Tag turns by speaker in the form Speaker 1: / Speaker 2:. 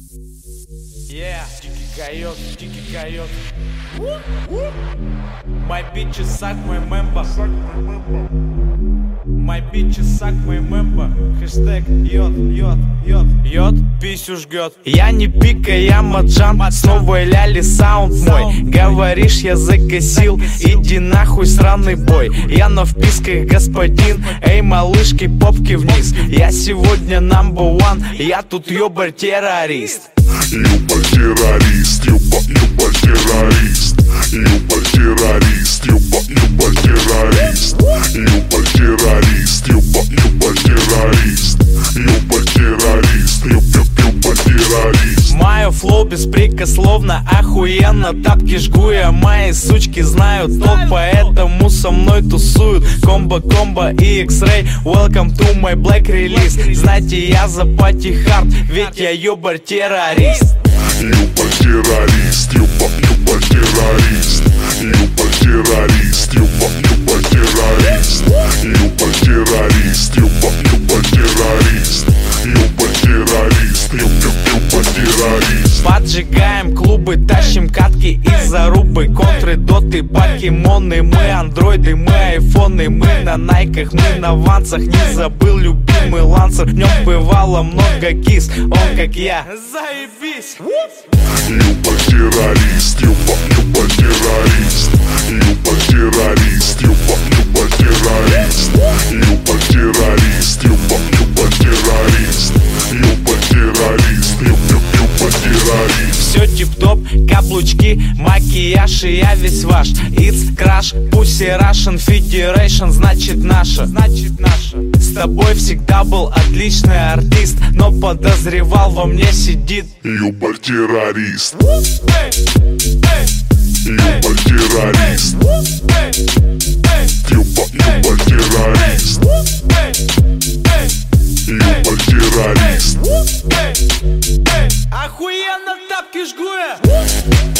Speaker 1: Yeah, дикий койот. My bitches suck my member. My bitches suck my member. Хэштег йод, писю жгет. Я не пика, я маджан. Снова ляли саунд мой. Говоришь, я закосил. Иди нахуй, сраный бой. Я на вписках, господин. Эй, малышки, попки вниз. Я сегодня number one. Я тут ёбарь-террорист.
Speaker 2: Юба-террорист, юба-террорист. Юба-террорист, юба-террорист. Юба-террорист, юба-террорист. Юба-террорист, юба-террорист.
Speaker 1: Мое флоу беспрекословно, охуенно. Тапки жгу я, мои сучки знают толк, поэтому со мной тусуют комбо и X-Ray. Welcome to my black release. Знаете, я за пати хард, ведь я ёбарь-террорист.
Speaker 2: Юба-террорист, юба-террорист. Юба-террорист, юба-террорист. Юба-террорист, юба-террорист. Юба-террорист, юба-террорист.
Speaker 1: Поджигаем клубы, тащим катки из зарубы. Контры, доты, покемоны. Мы андроиды, мы айфоны. Мы на найках, мы на вансах. Не забыл любимый лансер. В нем бывало много кис, он как я. Заебись!
Speaker 2: Юба-террорист, юба-террорист. Юба-террорист, юба-террорист. Юба-террорист, юба-террорист. Юба-террорист, юба-террорист.
Speaker 1: Все тип-топ, каблучки, макияж, и я весь ваш. It's crash, Pussy Russian Federation, значит наша. С тобой всегда был отличный артист, но подозревал, во мне сидит
Speaker 2: Юба-террорист. Юба-террорист. Юба-террорист. Юба-террорист.
Speaker 1: охуенно тапки жгу я.